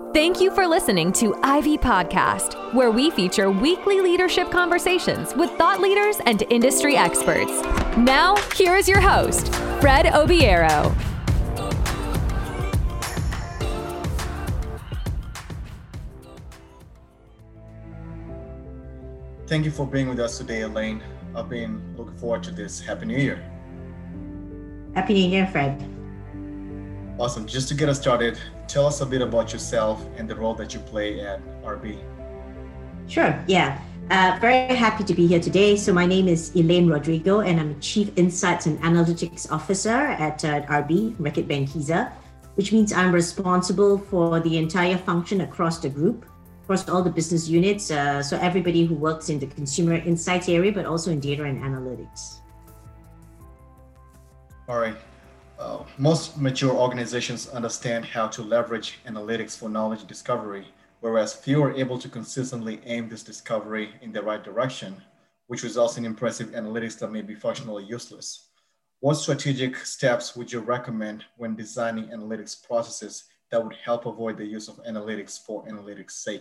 Thank you for listening to Ivy Podcast, where we feature weekly leadership conversations with thought leaders and industry experts. Now, here is your host, Fred Obiero. Thank you for being with us today, Elaine. I've been looking forward to this. Happy New Year. Happy New Year, Fred. Awesome. Just to get us started, tell us a bit about yourself and the role that you play at RB. Sure, yeah. Very happy to be here today. So my name is Elaine Rodrigo, and I'm Chief Insights and Analytics Officer at RB, Reckitt Benckiser, which means I'm responsible for the entire function across the group, across all the business units. So everybody who works in the consumer insights area, but also in data and analytics. All right. Most mature organizations understand how to leverage analytics for knowledge discovery, whereas few are able to consistently aim this discovery in the right direction, which results in impressive analytics that may be functionally useless. What strategic steps would you recommend when designing analytics processes that would help avoid the use of analytics for analytics' sake?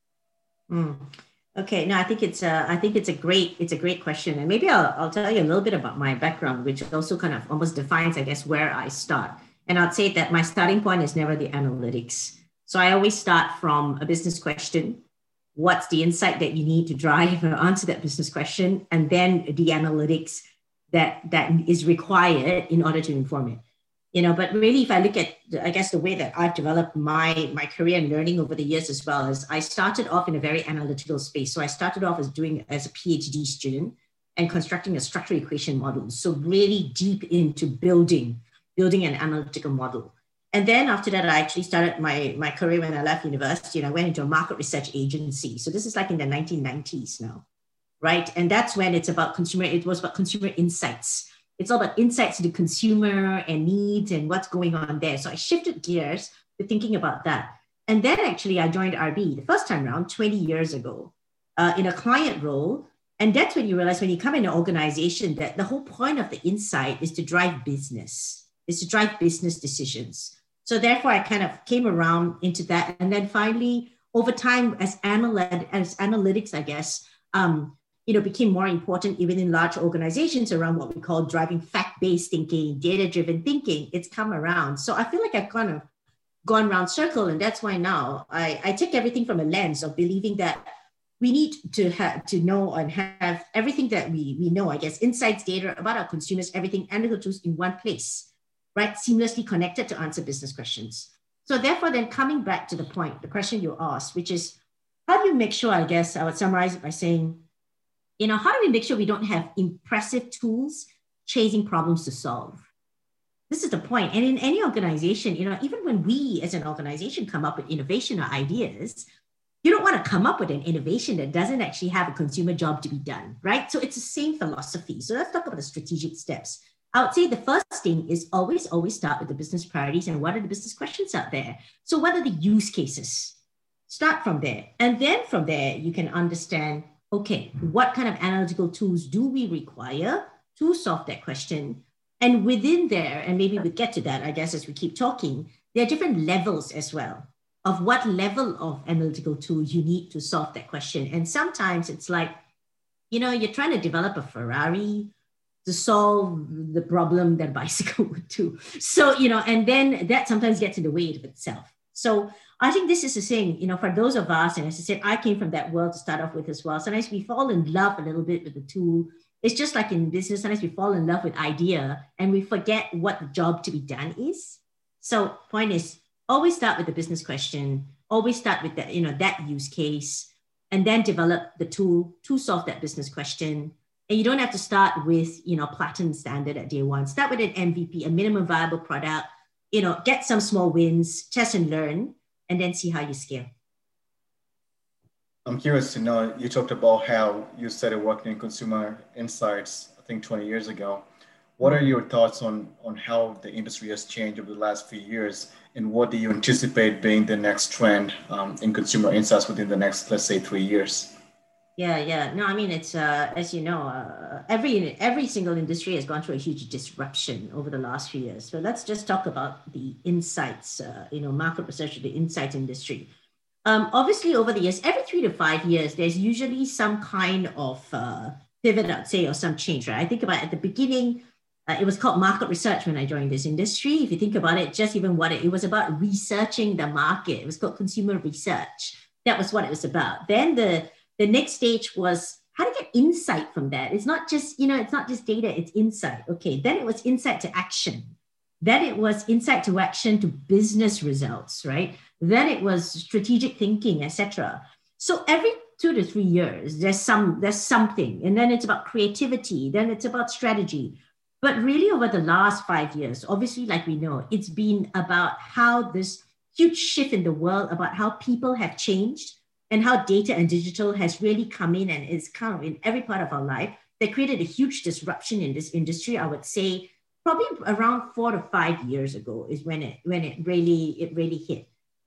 Okay, no, I think it's a great question, and maybe I'll tell you a little bit about my background, which also kind of almost defines, I guess, where I start. And I'd say that my starting point is never the analytics. So I always start from a business question. What's the insight that you need to drive or answer that business question, and then the analytics that is required in order to inform it. But really, if I look at, I guess, the way that I've developed my career and learning over the years as well, is I started off in a very analytical space. So I started off as a PhD student and constructing a structural equation model. So really deep into building an analytical model. And then after that, I actually started my career when I left university, and I went into a market research agency. So this is like in the 1990s now, right? And that's when it was about consumer insights. It's all about insights to the consumer and needs and what's going on there. So I shifted gears to thinking about that. And then actually I joined RB the first time around 20 years ago in a client role. And that's when you realize when you come in an organization that the whole point of the insight is to drive business, decisions. So therefore I kind of came around into that. And then finally, over time as analytics, I guess, became more important even in large organizations around what we call driving fact-based thinking, data-driven thinking. It's come around. So I feel like I've kind of gone round circle. And that's why now I take everything from a lens of believing that we need to know and have everything that we know, I guess, insights, data about our consumers, everything, analytical tools in one place, right? Seamlessly connected to answer business questions. So therefore, then coming back to the point, the question you asked, which is, how do you make sure, I guess I would summarize it by saying, how do we make sure we don't have impressive tools chasing problems to solve? This is the point. And in any organization, even when we as an organization come up with innovation or ideas, you don't want to come up with an innovation that doesn't actually have a consumer job to be done, right? So it's the same philosophy. So let's talk about the strategic steps. I would say the first thing is always start with the business priorities and what are the business questions out there. So what are the use cases? Start from there. And then from there, you can understand, okay, what kind of analytical tools do we require to solve that question? And within there, and maybe we'll get to that, I guess, as we keep talking, there are different levels as well of what level of analytical tools you need to solve that question. And sometimes it's like, you're trying to develop a Ferrari to solve the problem that a bicycle would do. So, and then that sometimes gets in the way of itself. So I think this is the thing, for those of us, and as I said, I came from that world to start off with as well. Sometimes we fall in love a little bit with the tool. It's just like in business, sometimes we fall in love with idea and we forget what the job to be done is. So point is, always start with the business question, always start with that, that use case, and then develop the tool to solve that business question. And you don't have to start with, platinum standard at day one. Start with an MVP, a minimum viable product, get some small wins, test and learn, and then see how you scale. I'm curious to know, you talked about how you started working in consumer insights, I think 20 years ago. What are your thoughts on how the industry has changed over the last few years? And what do you anticipate being the next trend in consumer insights within the next, let's say, 3 years? Yeah. No, I mean, it's as you know, every single industry has gone through a huge disruption over the last few years. So let's just talk about the insights, market research of the insights industry. Obviously, over the years, every 3 to 5 years, there's usually some kind of pivot, I'd say, or some change, right? I think about at the beginning, it was called market research when I joined this industry. If you think about it, just even what it was about researching the market. It was called consumer research. That was what it was about. Then the next stage was how to get insight from that. It's not just, it's not just data, it's insight. Okay, then it was insight to action. Then it was insight to action to business results, right? Then it was strategic thinking, etc. So every 2 to 3 years, there's something, and then it's about creativity, then it's about strategy. But really over the last 5 years, obviously, like we know, it's been about how this huge shift in the world, about how people have changed and how data and digital has really come in and is kind of in every part of our life. That created a huge disruption in this industry. I would say probably around 4 to 5 years ago is when it really hit.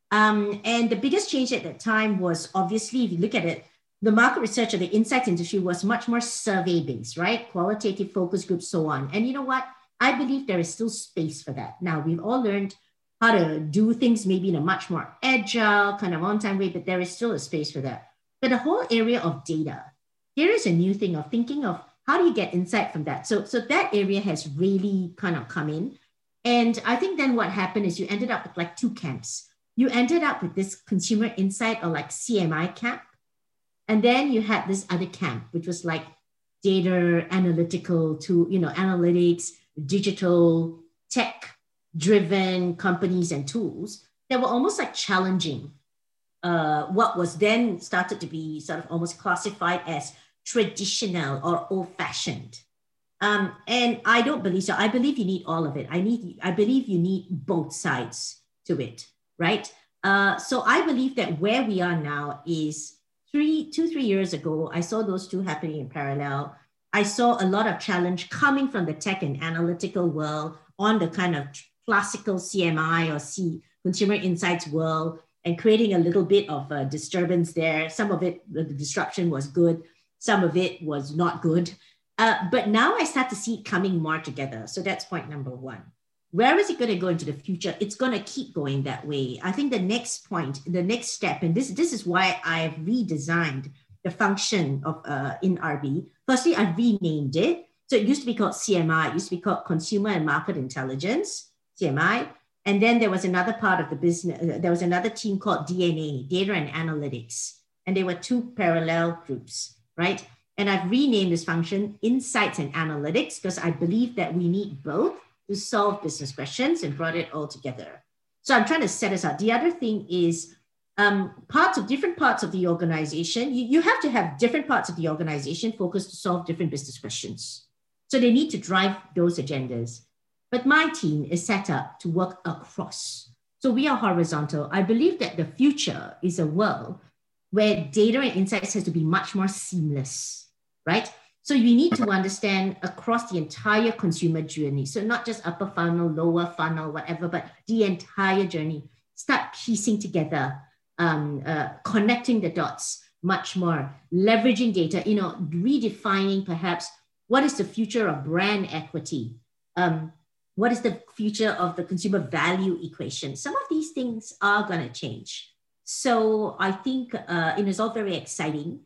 And the biggest change at that time was obviously, if you look at it, the market research of the insights industry was much more survey-based, right? Qualitative focus groups, so on. And you know what? I believe there is still space for that. Now, we've all learned how to do things maybe in a much more agile, kind of on-time way, but there is still a space for that. But the whole area of data, here is a new thing of thinking of how do you get insight from that? So that area has really kind of come in. And I think then what happened is you ended up with like two camps. You ended up with this consumer insight or like CMI camp. And then you had this other camp, which was like data analytical to, analytics, digital, tech-driven companies and tools that were almost like challenging what was then started to be sort of almost classified as traditional or old-fashioned. And I don't believe so. I believe you need all of it. I believe you need both sides to it, right? So I believe that where we are now is 3 years ago, I saw those two happening in parallel. I saw a lot of challenge coming from the tech and analytical world on the kind of classical CMI or consumer insights world, and creating a little bit of a disturbance there. Some of it, the disruption was good. Some of it was not good. But now I start to see it coming more together. So that's point number one. Where is it going to go into the future? It's going to keep going that way. I think the next point, the next step, and this is why I've redesigned the function of in RB. Firstly, I've renamed it. So it used to be called CMI. It used to be called Consumer and Market Intelligence, CMI. And then there was another part of the business. There was another team called DNA, Data and Analytics. And they were two parallel groups, right? And I've renamed this function Insights and Analytics because I believe that we need both to solve business questions, and brought it all together. So I'm trying to set us up. The other thing is different parts of the organization. You have to have different parts of the organization focused to solve different business questions. So they need to drive those agendas. But my team is set up to work across. So we are horizontal. I believe that the future is a world where data and insights has to be much more seamless, right? So you need to understand across the entire consumer journey. So not just upper funnel, lower funnel, whatever, but the entire journey. Start piecing together, connecting the dots much more, leveraging data, redefining perhaps what is the future of brand equity? What is the future of the consumer value equation? Some of these things are going to change. So I think it is all very exciting.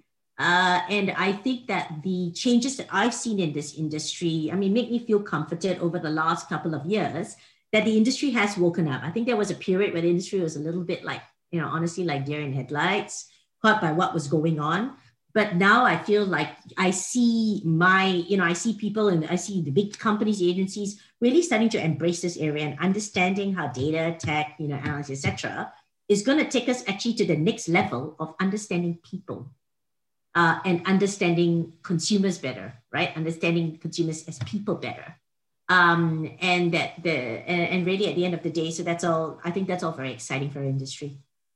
And I think that the changes that I've seen in this industry, make me feel comforted over the last couple of years that the industry has woken up. I think there was a period where the industry was a little bit like, honestly, like deer in headlights, caught by what was going on. But now I feel like I see I see people and I see the big companies, agencies really starting to embrace this area and understanding how data, tech, analytics, etc., is going to take us actually to the next level of understanding people. And understanding consumers better, right? Understanding consumers as people better, and really at the end of the day, so that's all. I think that's all very exciting for our industry.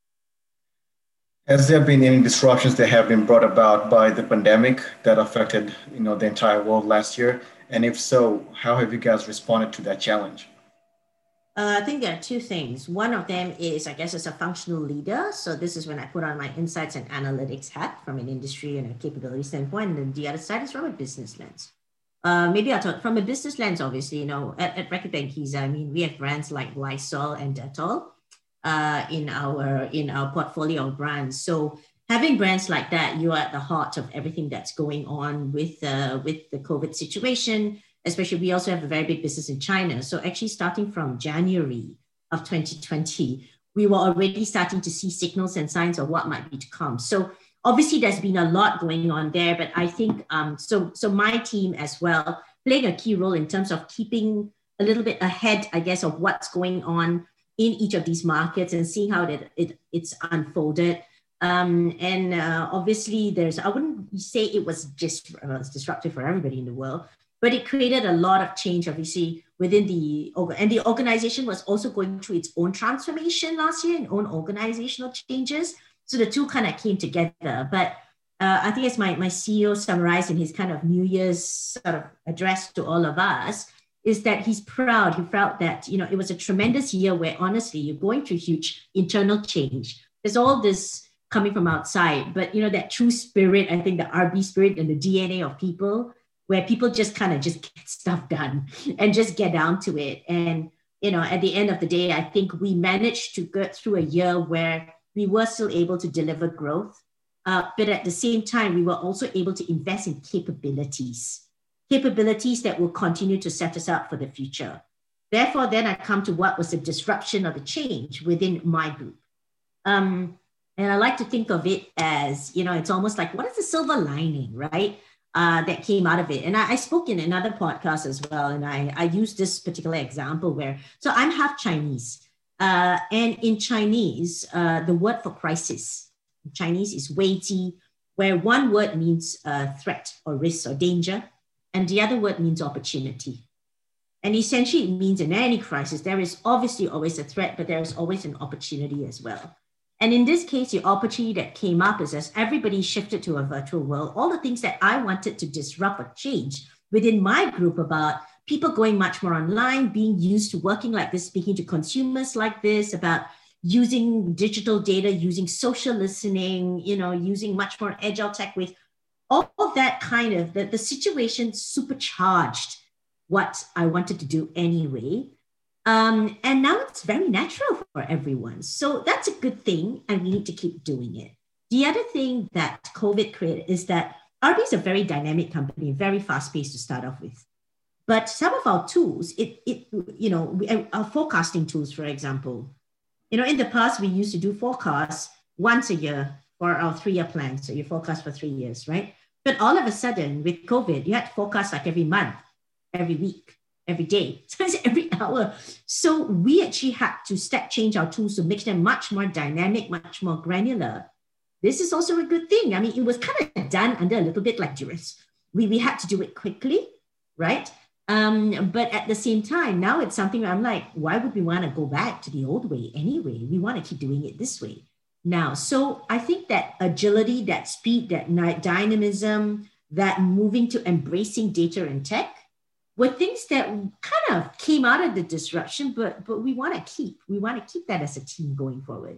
Has there been any disruptions that have been brought about by the pandemic that affected, the entire world last year? And if so, how have you guys responded to that challenge? I think there are two things. One of them is, I guess, as a functional leader. So this is when I put on my insights and analytics hat from an industry and a capability standpoint. And then the other side is from a business lens. Maybe I'll talk from a business lens, obviously, at Reckitt Benckiser, I mean, we have brands like Lysol and Dettol in our portfolio of brands. So having brands like that, you are at the heart of everything that's going on with the COVID situation. Especially, we also have a very big business in China. So actually starting from January of 2020, we were already starting to see signals and signs of what might be to come. So obviously there's been a lot going on there, but I think, so my team as well, playing a key role in terms of keeping a little bit ahead, I guess, of what's going on in each of these markets and seeing how it's unfolded. Obviously I wouldn't say it was just disruptive for everybody in the world, but it created a lot of change, obviously, within the organization was also going through its own transformation last year and own organizational changes. So the two kind of came together. But I think as my CEO summarized in his kind of New Year's sort of address to all of us, is that he's proud. He felt that, it was a tremendous year where honestly, you're going through huge internal change. There's all this coming from outside, but that true spirit, I think the RB spirit and the DNA of people, where people just kind of just get stuff done and just get down to it. And, at the end of the day, I think we managed to get through a year where we were still able to deliver growth. But at the same time, we were also able to invest in capabilities that will continue to set us up for the future. Therefore, then I come to what was the disruption or the change within my group. And I like to think of it as, it's almost like, what is the silver lining, right? That came out of it. And I spoke in another podcast as well. And I used this particular example so I'm half Chinese. And in Chinese, the word for crisis in Chinese is weiji, where one word means threat or risk or danger, and the other word means opportunity. And essentially, it means in any crisis, there is obviously always a threat, but there is always an opportunity as well. And in this case, the opportunity that came up is as everybody shifted to a virtual world, all the things that I wanted to disrupt or change within my group about people going much more online, being used to working like this, speaking to consumers like this, about using digital data, using social listening, using much more agile tech with all of that kind of, the situation supercharged what I wanted to do anyway. And now it's very natural for everyone. So that's a good thing, and we need to keep doing it. The other thing that COVID created is that RB is a very dynamic company, very fast-paced to start off with. But some of our tools, our forecasting tools, for example, in the past, we used to do forecasts once a year for our 3-year plan. So you forecast for 3 years, right? But all of a sudden with COVID, you had to forecast like every month, every week, every day, every hour. So we actually had to change our tools to make them much more dynamic, much more granular. This is also a good thing. I mean, it was kind of done under a little bit like duress. We had to do it quickly, right? But at the same time, now it's something where I'm like, why would we want to go back to the old way anyway? We want to keep doing it this way now. So I think that agility, that speed, that dynamism, that moving to embracing data and tech were things that kind of came out of the disruption, but we want to keep that as a team going forward.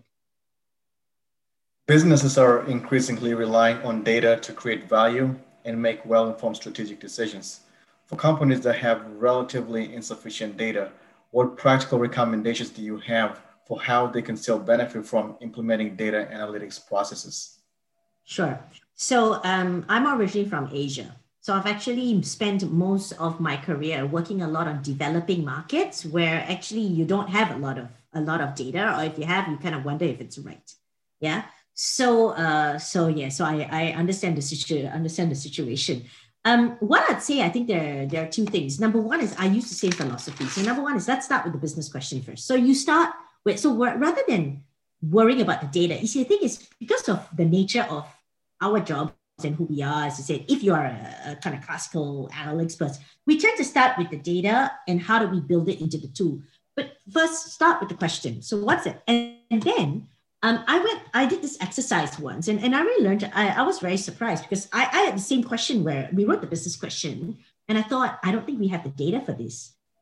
Businesses are increasingly relying on data to create value and make well-informed strategic decisions. For companies that have relatively insufficient data, what practical recommendations do you have for how they can still benefit from implementing data analytics processes? Sure. So I'm originally from Asia. So I've actually spent most of my career working a lot on developing markets where actually you don't have a lot of data, or if you have, you kind of wonder if it's right. Yeah. So I understand the situation. What I'd say, I think there are two things. Number one is I used to say philosophy. So number one is let's start with the business question first. So you start with, rather than worrying about the data, you see, the thing is because of the nature of our job and who we are, as I said, if you are a kind of classical analytics person, we tend to start with the data and how do we build it into the tool. But first start with the question. So what's it? And then I did this exercise once and I really learned, I was very surprised because I had the same question where we wrote the business question and I thought, I don't think we have the data for this.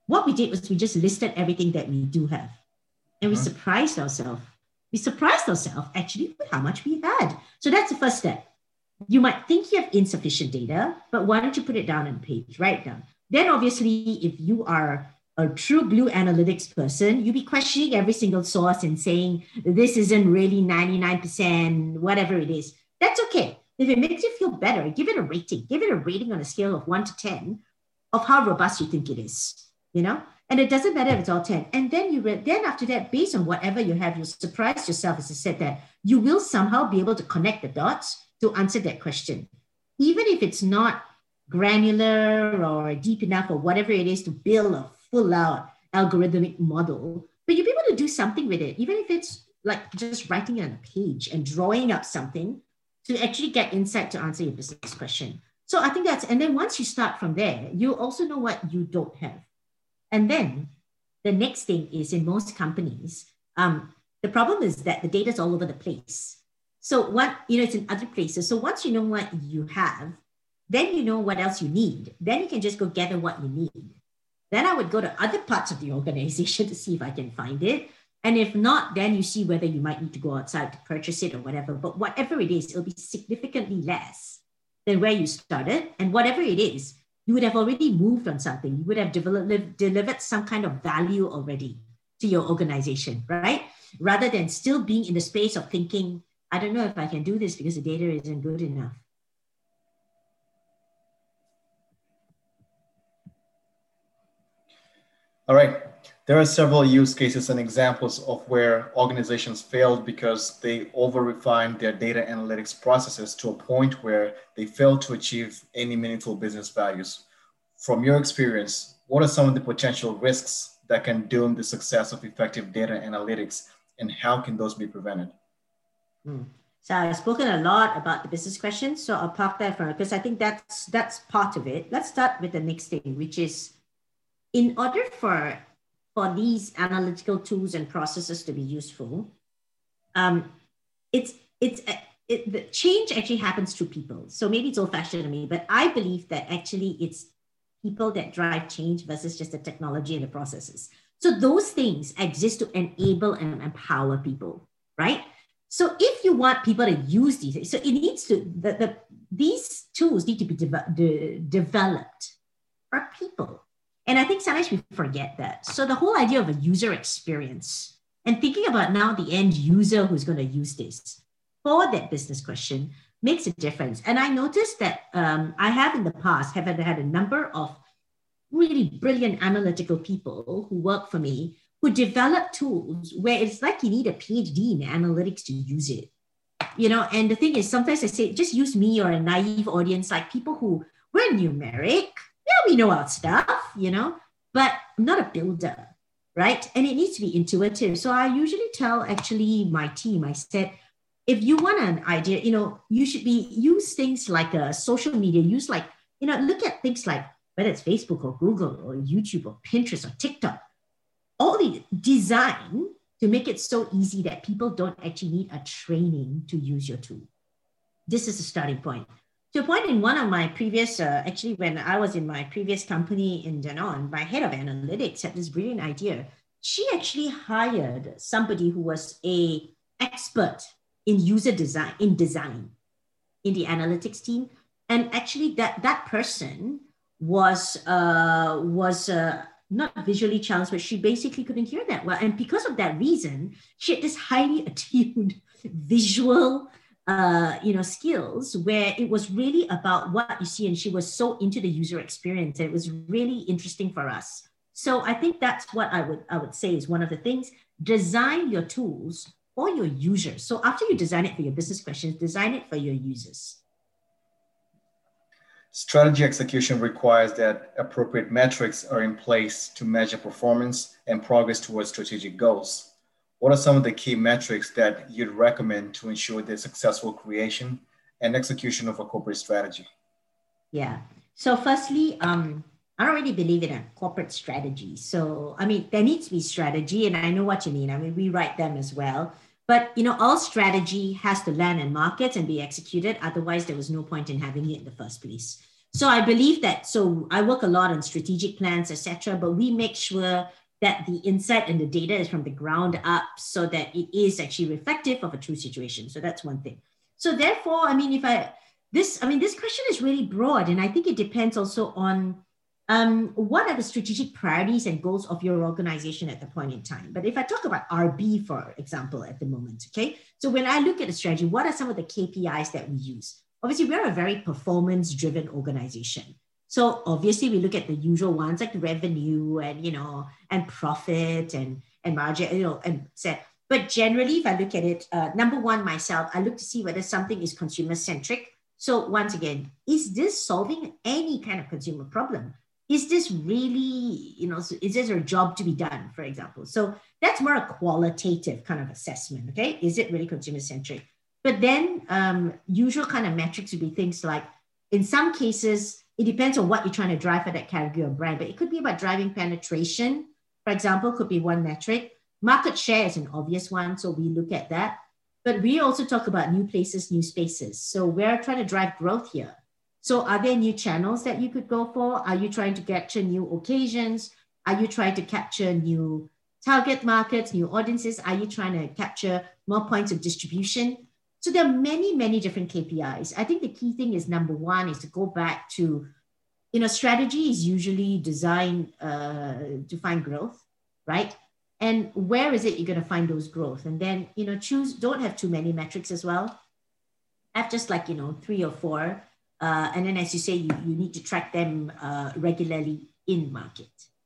what we did was we just listed everything that we do have. And we surprised ourselves. We surprised ourselves actually with how much we had. So that's the first step. You might think you have insufficient data, but why don't you put it down on a page, write it down. Then obviously, if you are a true blue analytics person, you'll be questioning every single source and saying, this isn't really 99%, whatever it is. That's okay. If it makes you feel better, give it a rating. Give it a rating on a scale of 1 to 10 of how robust you think it is, you know? And it doesn't matter if it's all 10. And then then after that, based on whatever you have, you'll surprise yourself, as I said, that you will somehow be able to connect the dots to answer that question. Even if it's not granular or deep enough or whatever it is to build a full out algorithmic model, but you'll be able to do something with it, even if it's like just writing it on a page and drawing up something to actually get insight to answer your business question. So I think and then once you start from there, you also know what you don't have. And then the next thing is, in most companies, the problem is that the data is all over the place. So it's in other places. So once you know what you have, then you know what else you need. Then you can just go gather what you need. Then I would go to other parts of the organization to see if I can find it. And if not, then you see whether you might need to go outside to purchase it or whatever. But whatever it is, it'll be significantly less than where you started. And whatever it is, you would have already moved on something. You would have delivered some kind of value already to your organization, right? Rather than still being in the space of thinking, I don't know if I can do this because the data isn't good enough. All right. There are several use cases and examples of where organizations failed because they over-refined their data analytics processes to a point where they failed to achieve any meaningful business values. From your experience, what are some of the potential risks that can doom the success of effective data analytics, and how can those be prevented? So I've spoken a lot about the business questions, so I'll park that for because I think that's part of it. Let's start with the next thing, which is, in order for these analytical tools and processes to be useful, the change actually happens through people. So maybe it's old-fashioned to me, but I believe that actually it's people that drive change versus just the technology and the processes. So those things exist to enable and empower people, right? So if you want people to use these, so it needs to, these tools need to be developed for people. And I think sometimes we forget that. So the whole idea of a user experience and thinking about now the end user who's going to use this for that business question makes a difference. And I noticed that I have in the past had a number of really brilliant analytical people who work for me who develop tools where it's like you need a PhD in analytics to use it. You know, and the thing is, sometimes I say, just use me or a naive audience, like people who were numeric. Yeah, we know our stuff, you know, but I'm not a builder, right? And it needs to be intuitive. So I usually tell actually my team, I said, if you want an idea, you know, you should use things like social media, look at things like whether it's Facebook or Google or YouTube or Pinterest or TikTok, all the design to make it so easy that people don't actually need a training to use your tool. This is the starting point. To a point in one of my previous, when I was in my previous company in Danone, my head of analytics had this brilliant idea. She actually hired somebody who was an expert in user design, in the analytics team. And actually that person was not visually challenged, but she basically couldn't hear that well. And because of that reason, she had this highly attuned visual skills where it was really about what you see. And she was so into the user experience. And it was really interesting for us. So I think that's what I would say is one of the things. Design your tools for your users. So after you design it for your business questions, design it for your users. Strategy execution requires that appropriate metrics are in place to measure performance and progress towards strategic goals. What are some of the key metrics that you'd recommend to ensure the successful creation and execution of a corporate strategy? Yeah. So firstly, I don't really believe in a corporate strategy. So, I mean, there needs to be strategy, and I know what you mean. I mean, we write them as well. But, you know, all strategy has to land in markets and be executed. Otherwise, there was no point in having it in the first place. So I believe that, so I work a lot on strategic plans, etc., but we make sure that the insight and the data is from the ground up so that it is actually reflective of a true situation. So that's one thing. So therefore, I mean, this question is really broad, and I think it depends also on what are the strategic priorities and goals of your organization at the point in time. But if I talk about RB, for example, at the moment, okay? So when I look at a strategy, what are some of the KPIs that we use? Obviously, we're a very performance-driven organization. So obviously, we look at the usual ones like revenue and, and profit and margin, and set. But generally, if I look at it, number one, myself, I look to see whether something is consumer-centric. So once again, is this solving any kind of consumer problem? Is this really, is this a job to be done, for example? So that's more a qualitative kind of assessment, okay? Is it really consumer-centric? But then usual kind of metrics would be things like, in some cases, it depends on what you're trying to drive for that category or brand, but it could be about driving penetration, for example, could be one metric. Market share is an obvious one, so we look at that. But we also talk about new places, new spaces. So we're trying to drive growth here. So are there new channels that you could go for? Are you trying to capture new occasions? Are you trying to capture new target markets, new audiences? Are you trying to capture more points of distribution? So there are many, many different KPIs. I think the key thing is, number one, is to go back to, strategy is usually designed to find growth, right? And where is it you're going to find those growth? And then, don't have too many metrics as well. Have just like, 3 or 4. And then, as you say, you need to track them regularly in market.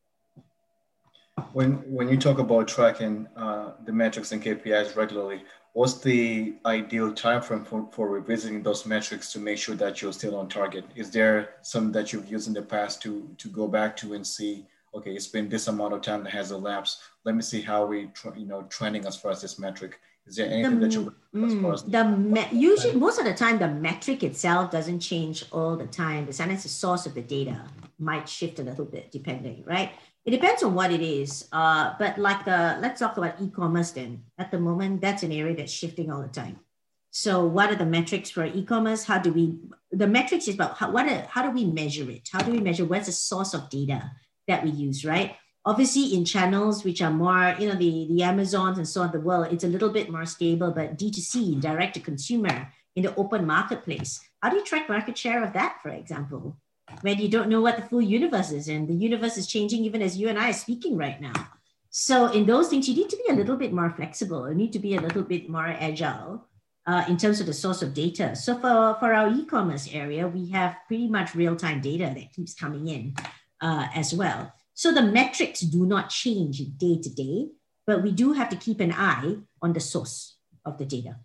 When you talk about tracking the metrics and KPIs regularly, what's the ideal time frame for revisiting those metrics to make sure that you're still on target? Is there some that you've used in the past to go back to and see, okay, it's been this amount of time that has elapsed. Let me see how we, trending as far as this metric. Is there anything that you as far as usually most of the time the metric itself doesn't change all the time. Sometimes the source of the data might shift a little bit depending, right? It depends on what it is. But like let's talk about e-commerce then. At the moment, that's an area that's shifting all the time. So what are the metrics for e-commerce? The metrics is about how do we measure it? How do we measure where's the source of data that we use, right? Obviously in channels which are more, the Amazons and so on the world, it's a little bit more stable, but D2C, direct to consumer in the open marketplace, how do you track market share of that, for example, when you don't know what the full universe is, and the universe is changing even as you and I are speaking right now. So in those things, you need to be a little bit more flexible. You need to be a little bit more agile in terms of the source of data. So for our e-commerce area, we have pretty much real-time data that keeps coming in as well. So the metrics do not change day to day, but we do have to keep an eye on the source of the data.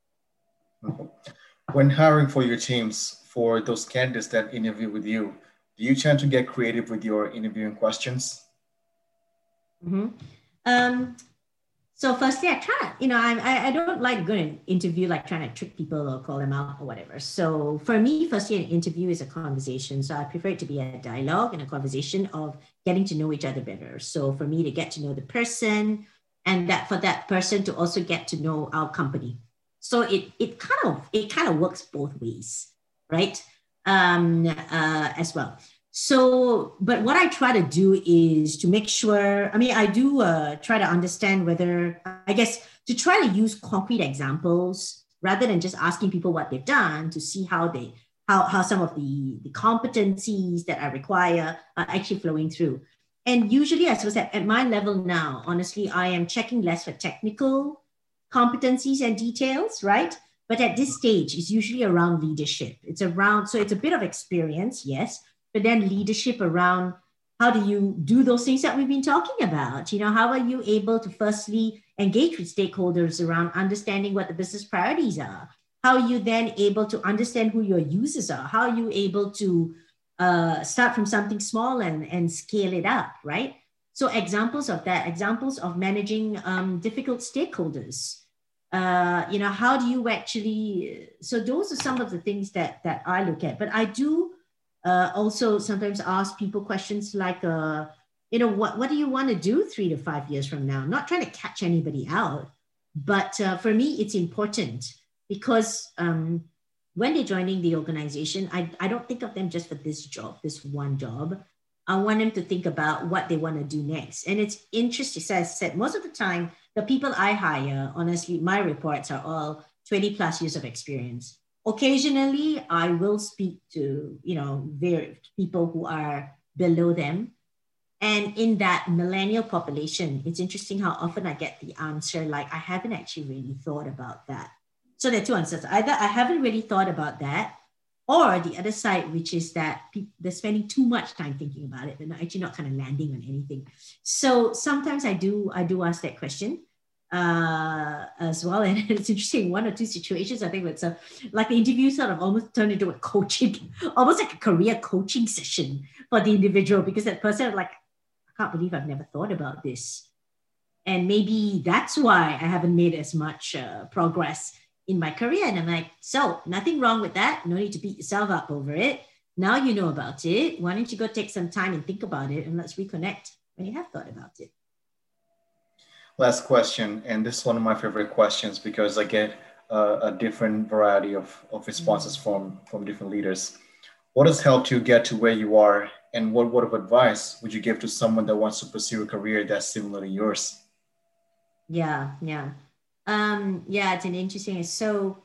When hiring for your teams, for those candidates that interview with you, do you tend to get creative with your interviewing questions? Mm-hmm. So firstly, I try, I don't like going to interview, like trying to trick people or call them out or whatever. So for me, firstly, an interview is a conversation. So I prefer it to be a dialogue and a conversation of getting to know each other better. So for me to get to know the person, and that for that person to also get to know our company. So it kind of works both ways, right? As well. So, but what I try to do is to make sure, I do try to understand whether, to try to use concrete examples rather than just asking people what they've done, to see how some of the competencies that I require are actually flowing through. And usually, I suppose at my level now, honestly, I am checking less for technical competencies and details, right? But at this stage, it's usually around leadership. So it's a bit of experience, yes, but then leadership around how do you do those things that we've been talking about? How are you able to firstly engage with stakeholders around understanding what the business priorities are? How are you then able to understand who your users are? How are you able to start from something small and scale it up, right? So examples of that, examples of managing difficult stakeholders. How do you actually, so those are some of the things that I look at, but I do also sometimes ask people questions like, what do you want to do 3 to 5 years from now? I'm not trying to catch anybody out, but for me, it's important because when they're joining the organization, I don't think of them just for this job, this one job. I want them to think about what they want to do next. And it's interesting, as I said, most of the time, the people I hire, honestly, my reports are all 20 plus years of experience. Occasionally, I will speak to, people who are below them. And in that millennial population, it's interesting how often I get the answer, like, I haven't actually really thought about that. So there are two answers. Either I haven't really thought about that, or the other side, which is that they're spending too much time thinking about it, but actually not kind of landing on anything. So sometimes I do ask that question as well. And it's interesting, one or two situations, I think it's like the interview sort of almost turned into a coaching, almost like a career coaching session for the individual, because that person was like, I can't believe I've never thought about this. And maybe that's why I haven't made as much progress in my career. And I'm like, so nothing wrong with that. No need to beat yourself up over it. Now you know about it. Why don't you go take some time and think about it, and let's reconnect when you have thought about it. Last question, and this is one of my favorite questions because I get a different variety of responses from different leaders. What has helped you get to where you are, and what word of advice would you give to someone that wants to pursue a career that's similar to yours? Yeah, it's an interesting. So,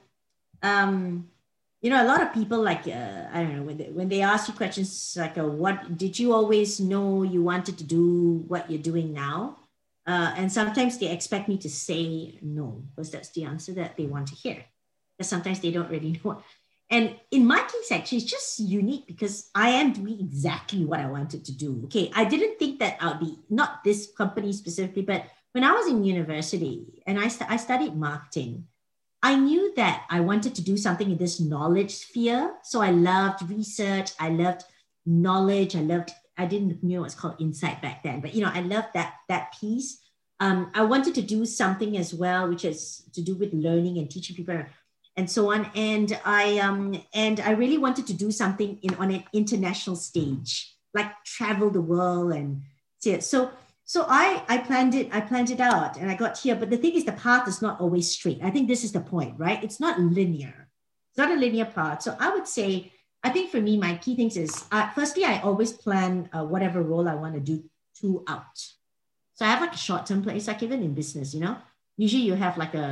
a lot of people like, I don't know, when they ask you questions like, what did you always know you wanted to do what you're doing now? And sometimes they expect me to say no, because that's the answer that they want to hear. But sometimes they don't really know. And in my case, actually, it's just unique because I am doing exactly what I wanted to do. Okay, I didn't think that I'll be, not this company specifically, but when I was in university and I studied marketing, I knew that I wanted to do something in this knowledge sphere. So I loved research. I loved knowledge. I didn't know what's called insight back then, but I loved that piece. I wanted to do something as well, which is to do with learning and teaching people and so on. And I really wanted to do something on an international stage, like travel the world and see it. So I planned it out and I got here. But the thing is, the path is not always straight. I think this is the point, right? It's not linear. It's not a linear path. So I would say, I think for me, my key things is, firstly, I always plan whatever role I want to do throughout. So I have like a short-term plan. It's like even in business, usually you have like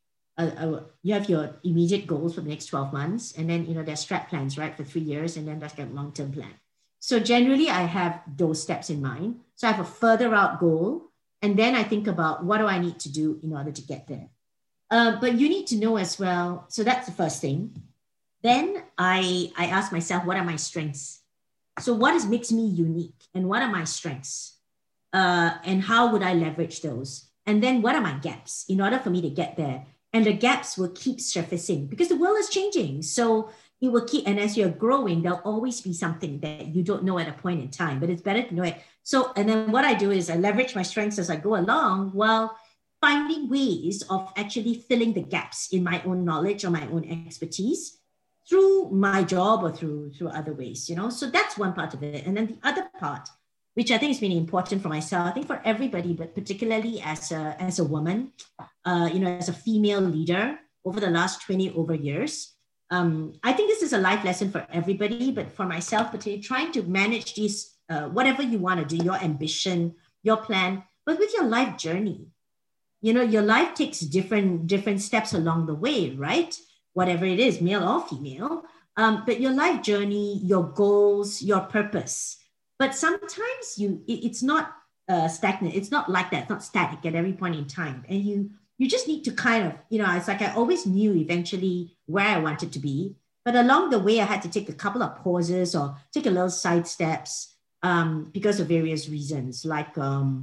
you have your immediate goals for the next 12 months. And then, there's strat plans, right? For 3 years. And then there's like a long-term plan. So generally I have those steps in mind. So I have a further out goal. And then I think about what do I need to do in order to get there? But you need to know as well. So that's the first thing. Then I ask myself, what are my strengths? So what makes me unique? And what are my strengths? And how would I leverage those? And then what are my gaps in order for me to get there? And the gaps will keep surfacing because the world is changing. So it will keep, and as you're growing, there'll always be something that you don't know at a point in time, but it's better to know it. So, and then what I do is I leverage my strengths as I go along while finding ways of actually filling the gaps in my own knowledge or my own expertise through my job or through other ways, So that's one part of it. And then the other part, which I think is really important for myself, I think for everybody, but particularly as a woman, as a female leader over the last 20 over years, I think this is a life lesson for everybody, but for myself, particularly trying to manage these, whatever you want to do, your ambition, your plan, but with your life journey. Your life takes different steps along the way, right? Whatever it is, male or female, but your life journey, your goals, your purpose. But sometimes it's not stagnant. It's not like that. It's not static at every point in time. And you just need to kind of, it's like I always knew eventually where I wanted to be. But along the way, I had to take a couple of pauses or take a little side steps because of various reasons. Like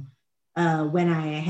when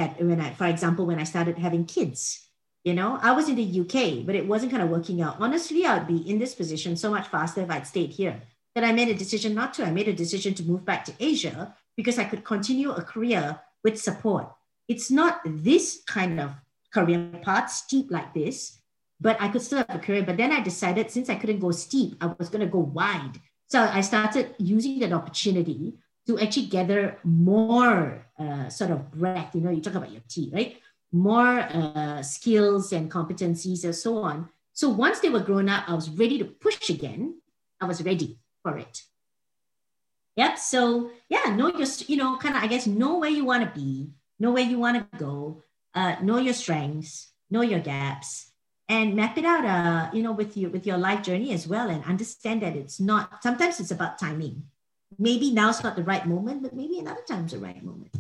I started having kids, I was in the UK, but it wasn't kind of working out. Honestly, I would be in this position so much faster if I'd stayed here. But I made a decision not to. I made a decision to move back to Asia because I could continue a career with support. It's not this kind of career path, steep like this, but I could still have a career. But then I decided since I couldn't go steep, I was going to go wide. So I started using that opportunity to actually gather more sort of breadth. You talk about your T, right? More skills and competencies and so on So once they were grown up, I was ready to push again. I was ready for it. Yep. So yeah, know your, know where you want to be, know where you want to go, know your strengths, know your gaps, and map it out, with your life journey as well, and understand that sometimes it's about timing. Maybe now's not the right moment, but maybe another time's the right moment.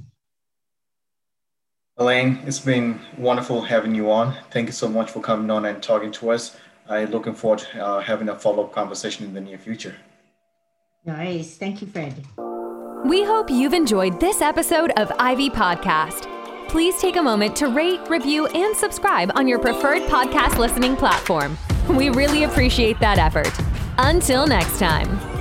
Elaine, it's been wonderful having you on. Thank you so much for coming on and talking to us. I'm looking forward to having a follow-up conversation in the near future. Nice. Thank you, Fred. We hope you've enjoyed this episode of Ivy Podcast. Please take a moment to rate, review, and subscribe on your preferred podcast listening platform. We really appreciate that effort. Until next time.